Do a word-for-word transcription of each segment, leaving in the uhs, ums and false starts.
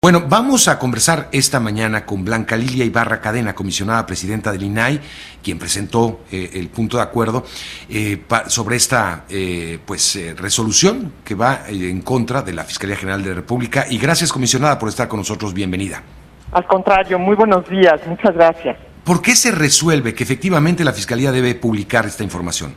Bueno, vamos a conversar esta mañana con Blanca Lilia Ibarra Cadena, comisionada presidenta del I N A I, quien presentó eh, el punto de acuerdo eh, pa, sobre esta eh, pues eh, resolución que va eh, en contra de la Fiscalía General de la República. Y gracias, comisionada, por estar con nosotros. Bienvenida. Al contrario, muy buenos días. Muchas gracias. ¿Por qué se resuelve que efectivamente la Fiscalía debe publicar esta información?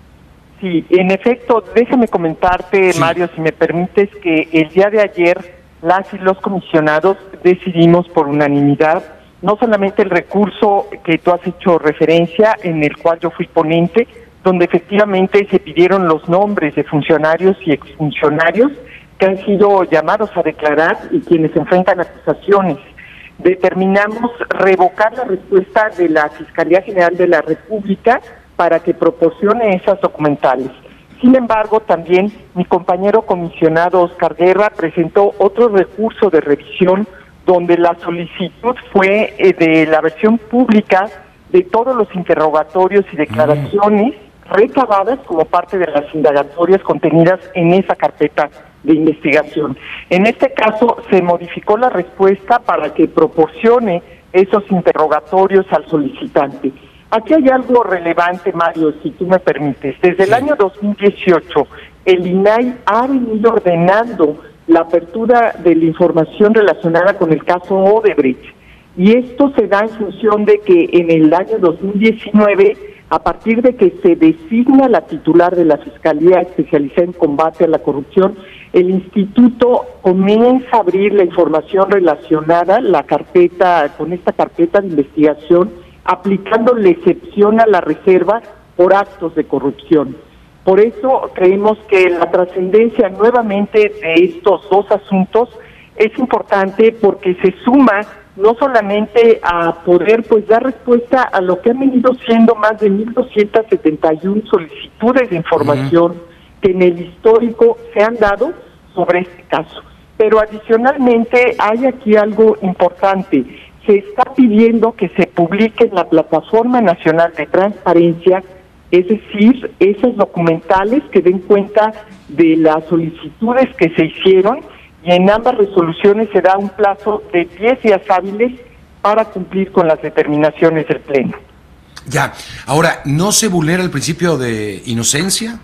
Sí, en efecto, déjame comentarte, sí. Mario, si me permites, que el día de ayer las y los comisionados decidimos por unanimidad no solamente el recurso que tú has hecho referencia, en el cual yo fui ponente, donde efectivamente se pidieron los nombres de funcionarios y exfuncionarios que han sido llamados a declarar y quienes enfrentan acusaciones. Determinamos revocar la respuesta de la Fiscalía General de la República para que proporcione esas documentales. Sin embargo, también mi compañero comisionado Oscar Guerra presentó otro recurso de revisión donde la solicitud fue eh, de la versión pública de todos los interrogatorios y declaraciones mm. recabadas como parte de las indagatorias contenidas en esa carpeta de investigación. En este caso, se modificó la respuesta para que proporcione esos interrogatorios al solicitante. Aquí hay algo relevante, Mario, si tú me permites. Desde el año dos mil dieciocho, el I N A I ha venido ordenando la apertura de la información relacionada con el caso Odebrecht. Y esto se da en función de que en el año dos mil diecinueve, a partir de que se designa la titular de la Fiscalía especializada en combate a la corrupción, el instituto comienza a abrir la información relacionada, la carpeta, con esta carpeta de investigación, aplicando la excepción a la reserva por actos de corrupción. Por eso creemos que la trascendencia nuevamente de estos dos asuntos es importante porque se suma no solamente a poder pues dar respuesta a lo que han venido siendo más de mil doscientas setenta y una solicitudes de información uh-huh. que en el histórico se han dado sobre este caso. Pero adicionalmente hay aquí algo importante. Se está pidiendo que se publique en la Plataforma Nacional de Transparencia, es decir, esos documentales que den cuenta de las solicitudes que se hicieron, y en ambas resoluciones se da un plazo de diez días hábiles para cumplir con las determinaciones del Pleno. Ya, ahora, ¿no se vulnera el principio de inocencia?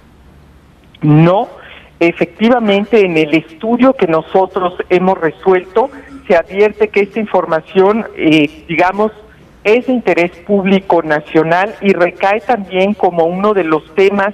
No, efectivamente en el estudio que nosotros hemos resuelto, se advierte que esta información, eh, digamos, es de interés público nacional y recae también como uno de los temas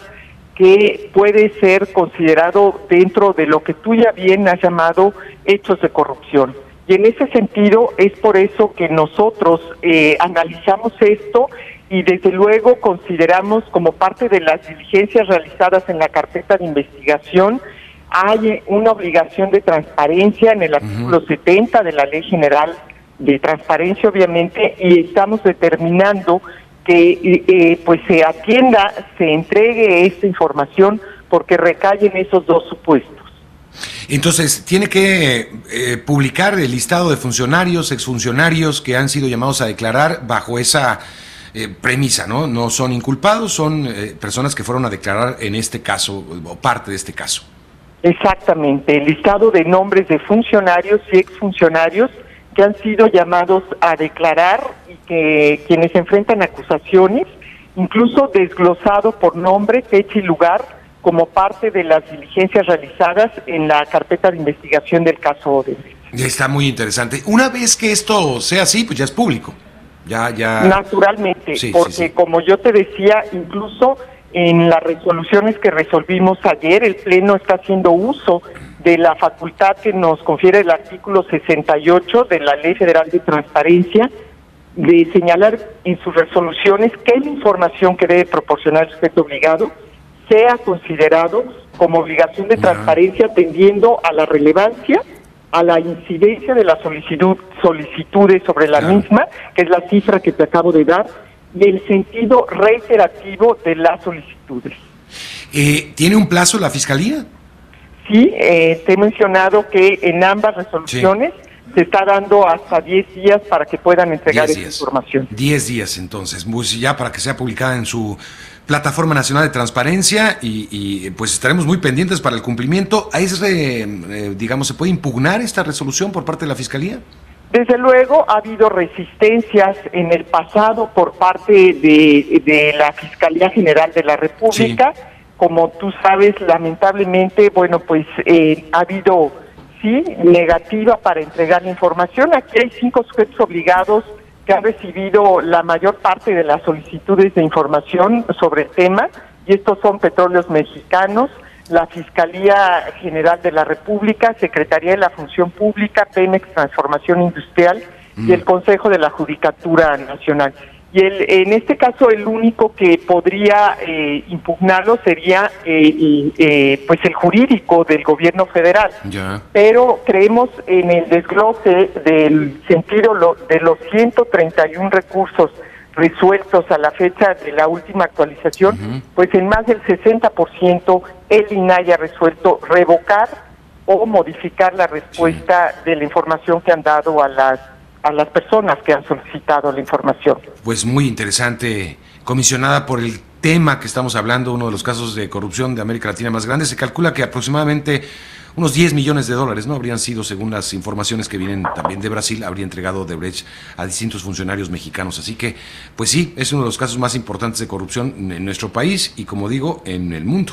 que puede ser considerado dentro de lo que tú ya bien has llamado hechos de corrupción. Y en ese sentido es por eso que nosotros eh, analizamos esto y desde luego consideramos como parte de las diligencias realizadas en la carpeta de investigación. Hay una obligación de transparencia en el artículo uh-huh. setenta de la Ley General de Transparencia, obviamente, y estamos determinando que eh, pues se atienda, se entregue esta información porque recae en esos dos supuestos. Entonces, tiene que eh, publicar el listado de funcionarios, exfuncionarios que han sido llamados a declarar bajo esa eh, premisa, ¿no? No son inculpados, son eh, personas que fueron a declarar en este caso, o parte de este caso. Exactamente, el listado de nombres de funcionarios y exfuncionarios que han sido llamados a declarar y que quienes enfrentan acusaciones, incluso desglosado por nombre, fecha y lugar, como parte de las diligencias realizadas en la carpeta de investigación del caso Odebrecht. Está muy interesante. Una vez que esto sea así, pues ya es público. Ya, ya. Naturalmente, sí, porque sí, sí. como yo te decía, incluso en las resoluciones que resolvimos ayer, el Pleno está haciendo uso de la facultad que nos confiere el artículo sesenta y ocho de la Ley Federal de Transparencia, de señalar en sus resoluciones que la información que debe proporcionar el sujeto obligado sea considerado como obligación de transparencia atendiendo a la relevancia, a la incidencia de la solicitud, solicitudes sobre la misma, que es la cifra que te acabo de dar, y el sentido reiterativo de las solicitudes. Eh, ¿Tiene un plazo la Fiscalía? Sí, eh, te he mencionado que en ambas resoluciones sí. se está dando hasta diez días para que puedan entregar esa información. diez días entonces, pues ya para que sea publicada en su Plataforma Nacional de Transparencia y, y pues estaremos muy pendientes para el cumplimiento. ¿Es, eh, eh, digamos, se puede impugnar esta resolución por parte de la Fiscalía? Desde luego ha habido resistencias en el pasado por parte de, de la Fiscalía General de la República. Sí. Como tú sabes, lamentablemente, bueno, pues eh, ha habido, sí, negativa para entregar la información. Aquí hay cinco sujetos obligados que han recibido la mayor parte de las solicitudes de información sobre el tema, y estos son Petróleos Mexicanos, la Fiscalía General de la República, Secretaría de la Función Pública, Pemex Transformación Industrial mm. y el Consejo de la Judicatura Nacional. Y el, en este caso el único que podría eh, impugnarlo sería eh, eh, pues el jurídico del gobierno federal. Ya. Pero creemos en el desglose del sentido lo, de los ciento treinta y uno recursos resueltos a la fecha de la última actualización, uh-huh. pues en más del sesenta por ciento el I N A I ha resuelto revocar o modificar la respuesta sí. de la información que han dado a las a las personas que han solicitado la información. Pues muy interesante, comisionada, por el tema que estamos hablando, uno de los casos de corrupción de América Latina más grandes. Se calcula que aproximadamente unos diez millones de dólares, ¿no? Habrían sido, según las informaciones que vienen también de Brasil, habría entregado Odebrecht a distintos funcionarios mexicanos. Así que, pues sí, es uno de los casos más importantes de corrupción en nuestro país y, como digo, en el mundo.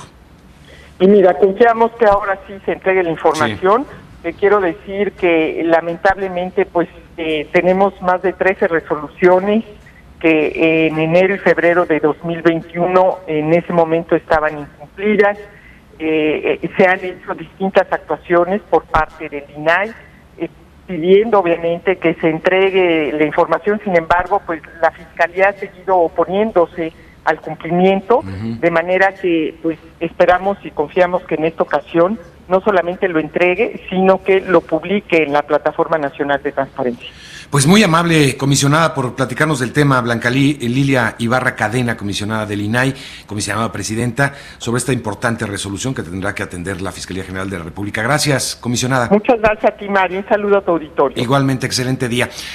Y mira, confiamos que ahora sí se entregue la información. Sí. Te quiero decir que lamentablemente, pues, eh, tenemos más de trece resoluciones que eh, en enero y febrero de dos mil veintiuno en ese momento estaban incumplidas. Eh, eh, se han hecho distintas actuaciones por parte del I N A I, eh, pidiendo obviamente que se entregue la información. Sin embargo, pues la Fiscalía ha seguido oponiéndose al cumplimiento, uh-huh. de manera que pues esperamos y confiamos que en esta ocasión no solamente lo entregue, sino que lo publique en la Plataforma Nacional de Transparencia. Pues muy amable, comisionada, por platicarnos del tema. Blanca Lilia Ibarra Cadena, comisionada del I N A I, comisionada presidenta, sobre esta importante resolución que tendrá que atender la Fiscalía General de la República. Gracias, comisionada. Muchas gracias a ti, Mario. Un saludo a tu auditorio. Igualmente, excelente día.